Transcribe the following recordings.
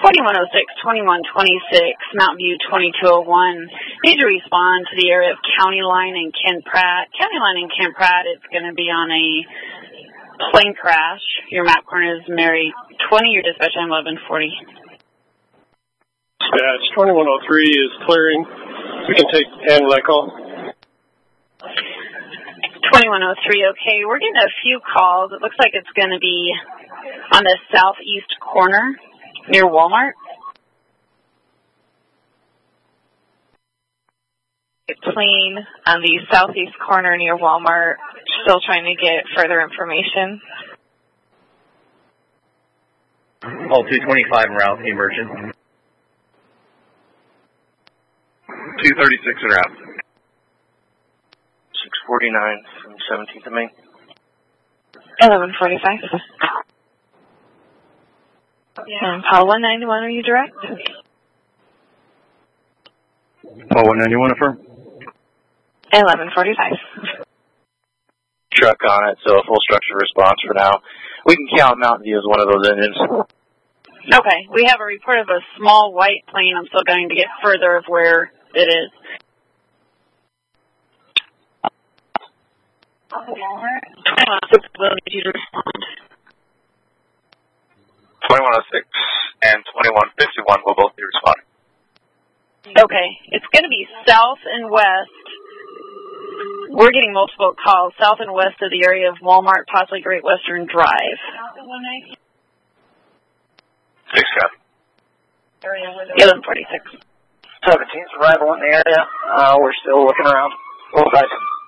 2106, 2126, Mountain View 2201. Need to respond to the area of County Line and Ken Pratt. County Line and Ken Pratt, it's going to be on a plane crash. Your map corner is Mary 20, your dispatch time 1140. Dispatch 2103 is clearing. We can handle that call. 2103, okay. We're getting a few calls. It looks like it's going to be on the southeast corner near Walmart. Plane on the southeast corner near Walmart. Still trying to get further information. All 225 en route, emergent. 236 en route. 649 from 17th of Main. 1145. And Paul 191, are you direct? Paul 191, affirm. 1145. Truck on it, so a full structure response for now. We can count Mountain View as one of those engines. Okay, we have a report of a small white plane. I'm still going to get further of where it is. 2106 will need you to respond. 2106 and 2151 will both be responding. Okay, it's going to be south and west. We're getting multiple calls south and west of the area of Walmart, possibly Great Western Drive. 6 copy. 1146. 17th arrival in the area. We're still looking around. Both sides.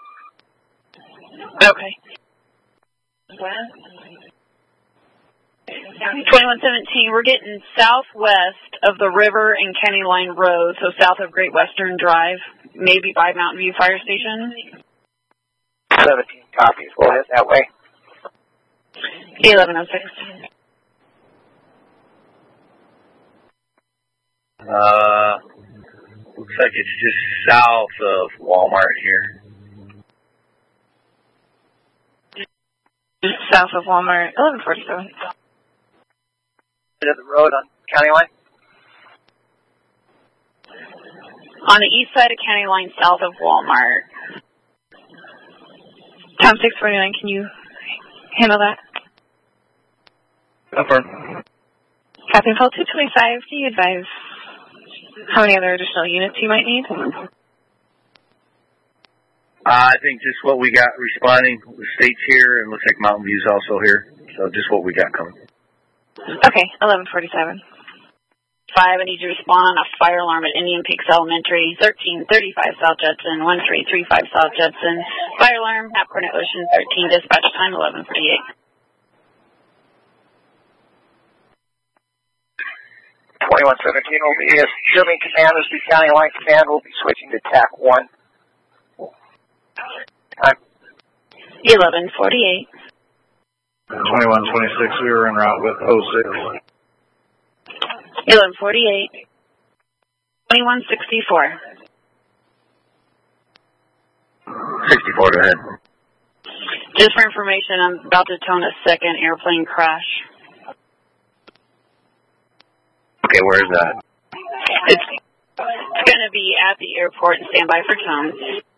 Okay. 2117, we're getting southwest of the river and County Line Road, so south of Great Western Drive, maybe by Mountain View Fire Station. 17 copies. We'll head that way. 1106. Looks like it's just south of Walmart here. South of Walmart, 1147. The road on County Line? On the east side of County Line, south of Walmart. Tom 649, can you handle that? Affirm. Captain Paul 225, can you advise how many other additional units you might need? I think just what we got responding. The state's here, and looks like Mountain View's also here. So just what we got coming. Okay, 1147. 5, I need you to respond on a fire alarm at Indian Peaks Elementary, 1335 South Judson, 1335 South Judson. Fire alarm, map coordinate Ocean 13, dispatch time 1148. 2117 will be assuming command as the County Line command will be switching to TAC 1. Time. 1148. 2126, we were en route with 06. 1148. 2164. 64, go ahead. Just for information, I'm about to tone a second airplane crash. Okay, where is that? It's going to be at the airport and stand by for tone.